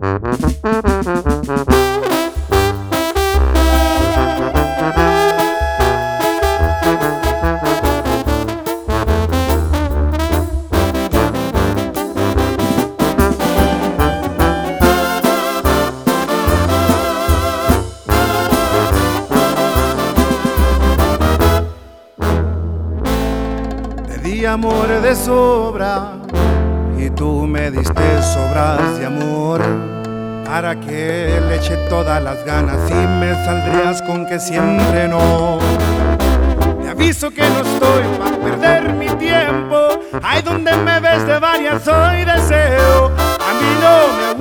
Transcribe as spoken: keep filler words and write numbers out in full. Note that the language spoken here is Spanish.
Di amor de sobra y tú me diste sobras de amor, para que le eche todas las ganas y me saldrías con que siempre no. Te aviso que no estoy para perder mi tiempo, ahí donde me ves de varias soy deseo. A mí no me